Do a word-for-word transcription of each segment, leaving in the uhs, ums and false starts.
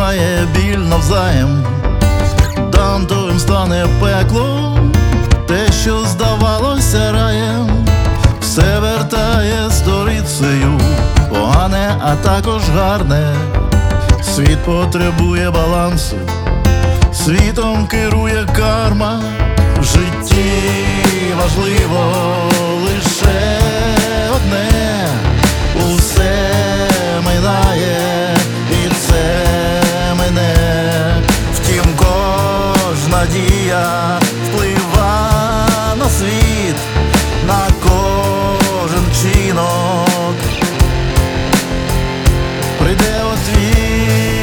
вбиває біль навзаєм, Дантовим стане пеклом, те, що здавалося раєм, все вертає сторицею, погане, а також гарне. Світ потребує балансу, світом керує карма. В житті важливо лише одне: усе минає, і це мене. Втім, кожна дія вплива на світ, на кожен вчинок. Прийде отвіт.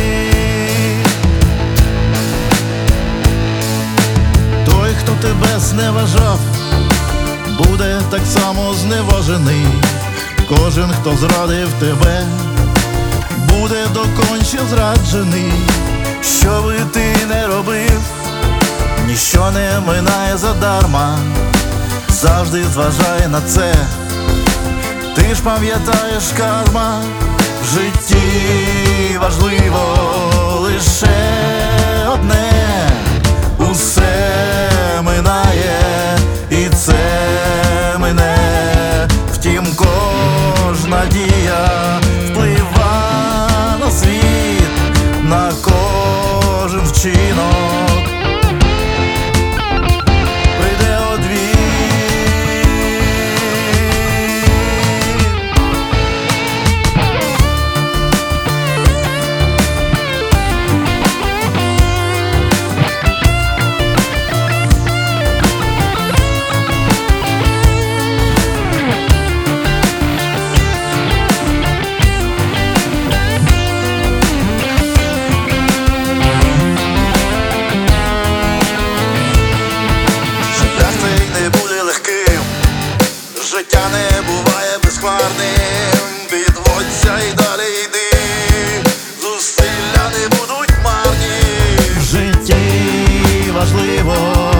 Той, хто тебе зневажав, буде так само зневажений. Кожен, хто зрадив тебе, буде доконче зраджений. Що би ти не робив, ніщо не минає задарма. Завжди зважай на це, ти ж пам'ятаєш, карма. В житті важливо лише одне: усе минає, і це мене. Втім, кожна дія вплива на світ, на кожен вчинок. Прийде одвіт. Життя не буває безхмарним, підводься і далі йди, зусилля не будуть марні. В житті важливо